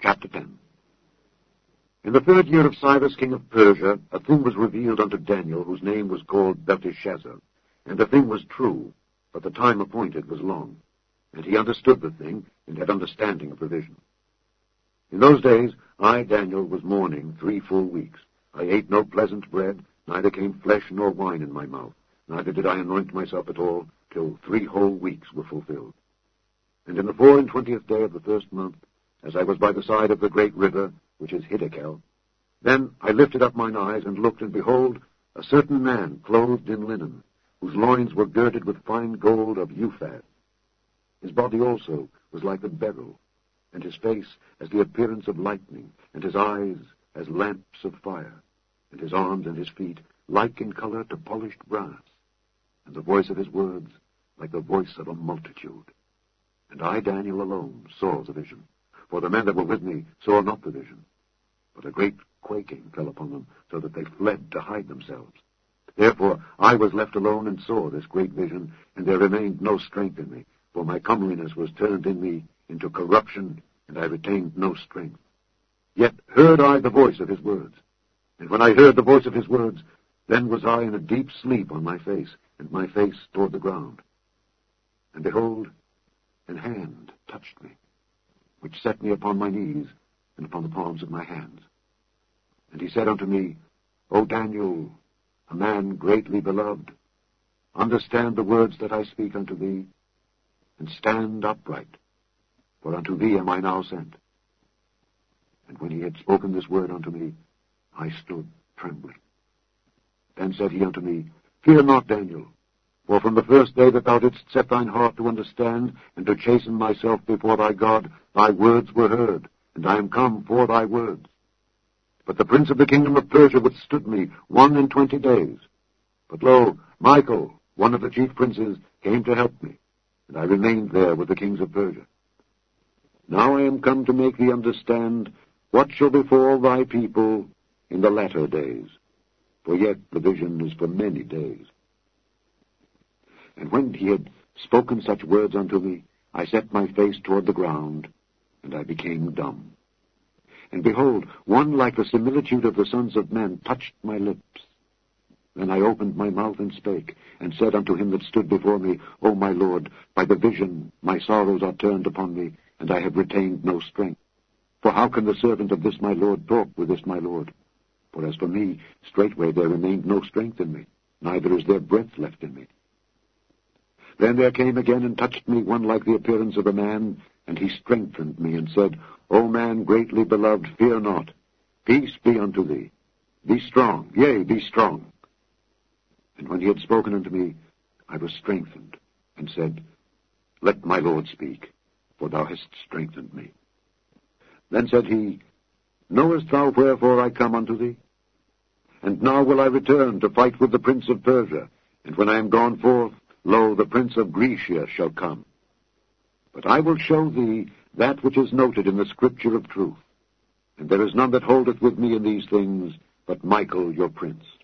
Chapter 10. In the 3rd year of Cyrus, king of Persia, a thing was revealed unto Daniel, whose name was called Belteshazzar. And the thing was true, but the time appointed was long. And he understood the thing, and had understanding of the vision. In those days I, Daniel, was mourning 3 full weeks. I ate no pleasant bread, neither came flesh nor wine in my mouth, neither did I anoint myself at all, till 3 whole weeks were fulfilled. And in the 24th day of the 1st month, as I was by the side of the great river, which is Hiddekel, then I lifted up mine eyes, and looked, and behold, a certain man clothed in linen, whose loins were girded with fine gold of Uphaz. His body also was like the beryl, and his face as the appearance of lightning, and his eyes as lamps of fire, and his arms and his feet like in color to polished brass, and the voice of his words like the voice of a multitude. And I, Daniel, alone saw the vision, for the men that were with me saw not the vision. But a great quaking fell upon them, so that they fled to hide themselves. Therefore I was left alone and saw this great vision, and there remained no strength in me, for my comeliness was turned in me into corruption, and I retained no strength. Yet heard I the voice of his words. And when I heard the voice of his words, then was I in a deep sleep on my face, and my face toward the ground. And behold, an hand touched me, which set me upon my knees, and upon the palms of my hands. And he said unto me, O Daniel, a man greatly beloved, understand the words that I speak unto thee, and stand upright, for unto thee am I now sent. And when he had spoken this word unto me, I stood trembling. Then said he unto me, Fear not, Daniel, for from the first day that thou didst set thine heart to understand, and to chasten myself before thy God, thy words were heard, and I am come for thy words. But the prince of the kingdom of Persia withstood me 21 days. But lo, Michael, one of the chief princes, came to help me, and I remained there with the kings of Persia. Now I am come to make thee understand what shall befall thy people in the latter days, for yet the vision is for many days. And when he had spoken such words unto me, I set my face toward the ground, and I became dumb. And behold, one like the similitude of the sons of men touched my lips. Then I opened my mouth and spake, and said unto him that stood before me, O my Lord, by the vision my sorrows are turned upon me, and I have retained no strength. For how can the servant of this my Lord talk with this my Lord? For as for me, straightway there remained no strength in me, neither is there breath left in me. Then there came again and touched me one like the appearance of a man, and he strengthened me, and said, O man greatly beloved, fear not. Peace be unto thee. Be strong, yea, be strong. And when he had spoken unto me, I was strengthened, and said, Let my Lord speak, for thou hast strengthened me. Then said he, Knowest thou wherefore I come unto thee? And now will I return to fight with the prince of Persia, and when I am gone forth, lo, the prince of Grecia shall come. But I will show thee that which is noted in the scripture of truth. And there is none that holdeth with me in these things, but Michael your prince.